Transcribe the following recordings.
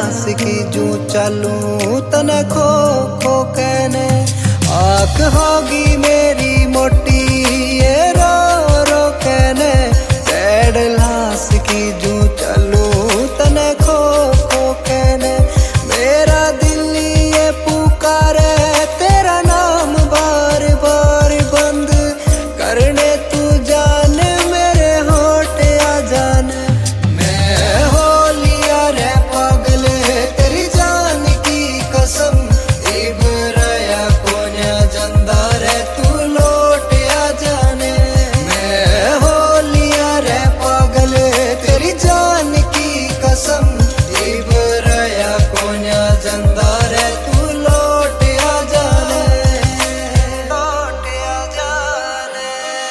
लाश की जू चलूं तने खो खो कहने आँख होगी मेरी मोटी ये रो रो कहने डेढ़ लाश की जू चलूं तने खो खो कहने मेरा दिल ये पुकारे तेरा नाम बार बार बंद करने तू जान मेरे होठ आ जाने मैं हो लिया रे पागल तेरी जान की कसम इब्राया कोन्या जंदा रे तू लौट आ जाने मैं हो लिया रे पागल तेरी जान की कसम इब्राया कोन्या जंदा रे तू लौट आ जाने लौट आ जाने।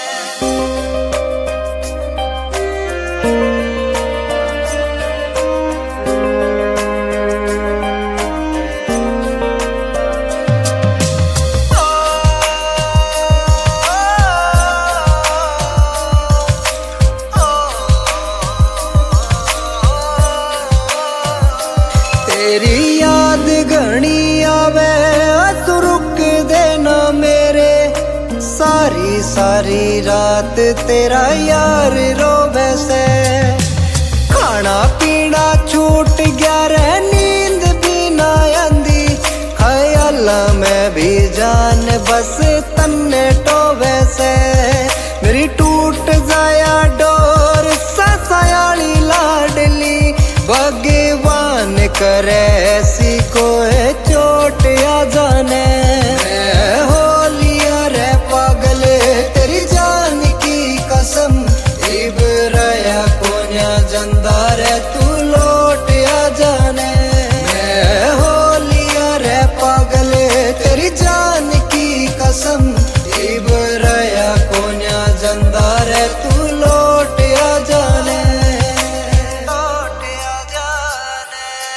तेरी याद घनी आवे तू रुक देना मेरे सारी सारी रात तेरा यार रोवे से खाना पीना छूट गया रे नींद भी ना आंदी ख्याल में भी जान बस तन्ने टोवे से मेरी टूट जाया डोर ससायाली लाडली भगवान करे ऐसी कोई चोट आ जाने मैं हो लिया रे पागल तेरी जान की कसम इब्राया कोन्या जंदा रे तू लौट आ जाने मैं हो लिया रे पागल तेरी जान की कसम इब्राया कोन्या जंदा रे तू लौट आ जाने लौट आ जाने।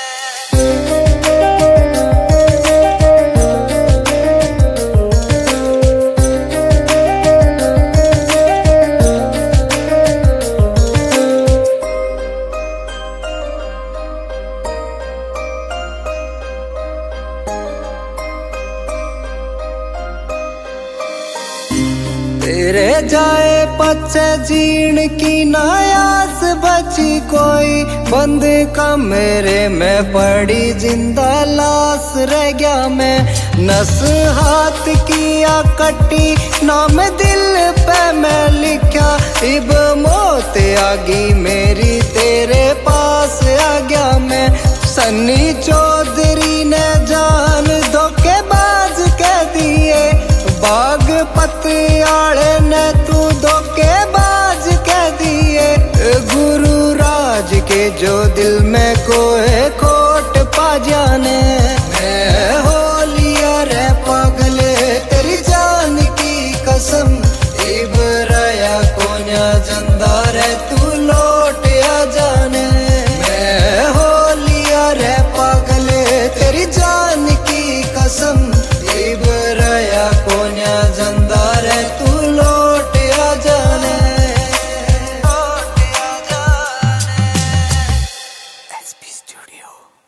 तेरे जाए पचे जीण की नायास बची कोई बंद कमरे में पड़ी जिंदा लाश रह गया मैं नस हाथ किया कटी नाम दिल पे मैं लिखा इब मौत आ गई मेरी तेरे पास आ गया मैं सन्नी चौधरी ने जान धोखेबाज कह दिए बाग पतियाले ने तू धोखेबाज कह दिए गुरु राज के जो दिल में कोई खोट पा जाने मैं हो लिया रे पागल तेरी जान की कसम इब्राया कोन्या जंदा रे तू लौट आ जाने मैं हो लिया रे पागल तेरी जान की कसम इब्राया कोन्या जंदा रे तू लौट आ जाने लौट आ जाने। SP studio.